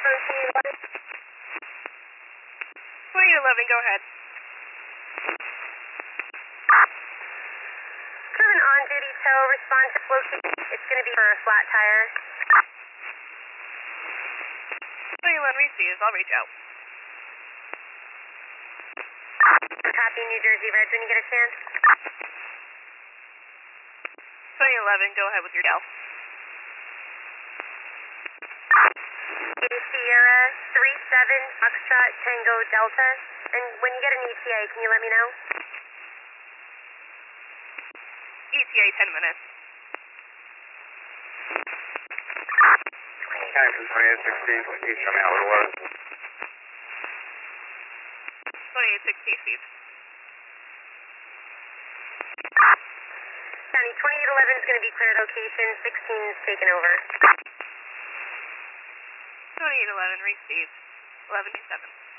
2811, go ahead. Crewman on duty tow, respond to location. It's going to be for a flat tire. 2811 receives, I'll reach out. Copy New Jersey Red when you get a chance. 2811, go ahead with your Dell. Sierra 37 Foxtrot Tango Delta. And when you get an ETA, can you let me know? ETA 10 minutes. Time from 2816, please tell me how it was. 2816 received. County 2811 is going to be clear location. 16 is taken over. 2811 received. 1127.